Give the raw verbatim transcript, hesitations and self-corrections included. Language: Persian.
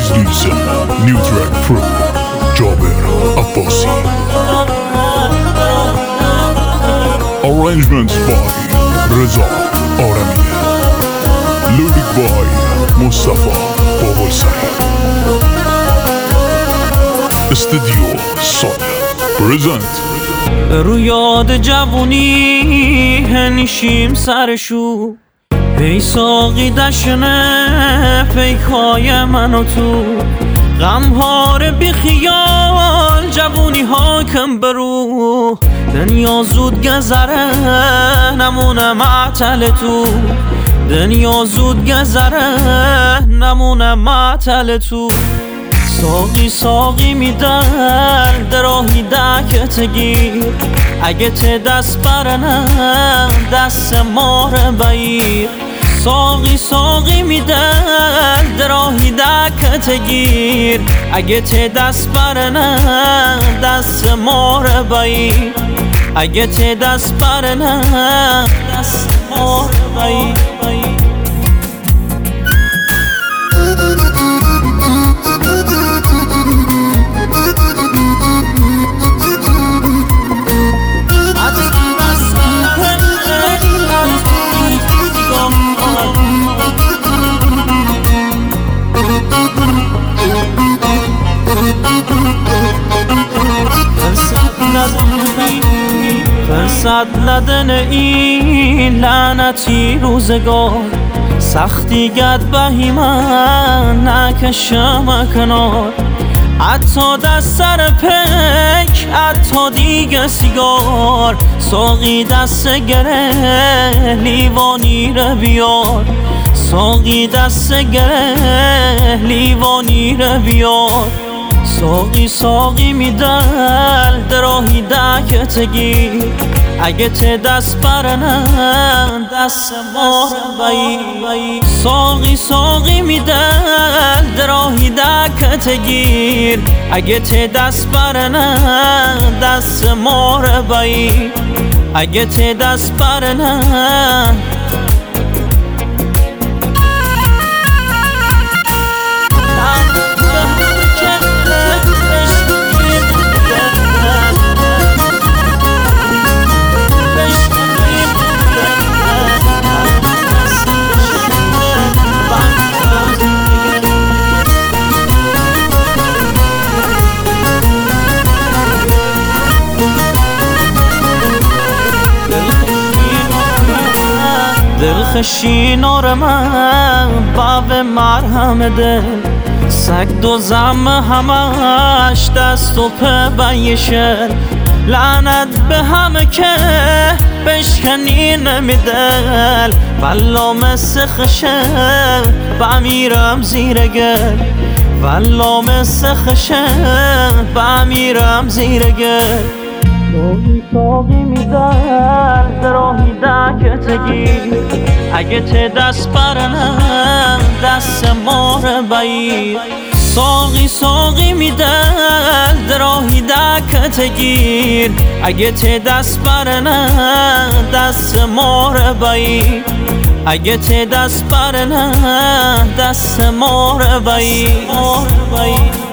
This is a new track from Jaber Abbasi. Arrangements by Reza Arami. Lyric by Mustafa Babalsari. Studio Sol present. رو یاد جوونی هنشیم سرشو ای ساقی دشنه پیکای من و تو غمهار بی خیال جوونی حاکم برو دنیا زود گذره نمونه معطل تو دنیا زود گذره نمونه معطل تو ساقی ساقی میدر دراهی دکت گیر اگه ته دست برنه دست ماره بیر ساقی ساقی میدر دراهی دکت گیر اگه ته دست برنه دست ماره بیر اگه ته دست برنه دست ماره بیر فرصت ندن این لعنتی روزگار سختی گد بهیمن نکشم کنار حتی دست سر پک حتی دیگه سیگار ساقی دست گره لیوانی رو بیار ساقی دست گره لیوانی رو بیار ساقی ساقی میدل دراهی دکت گیر اگه ته دست برنه دست ماره بیر ساقی ساقی میدل دراهی دکت گیر اگه ته دست برنه دست ماره بیر اگه ته دست برنه دلخشینار من باب مرهم دل سگ دو زم همش دست و په بیشل لعنت به همه که بشکنی نمیدل والا مثل خشه بمیرم زیر گل والا مثل خشه بمیرم زیر گل ساقی ساقی میدر دراهی دکت گیر اگه ته دست برنه دست ماره بیر ساقی ساقی میدر دراهی دکت گیر اگه ته دست برنه دست ماره بیر اگه ته دست برنه دست ماره بیر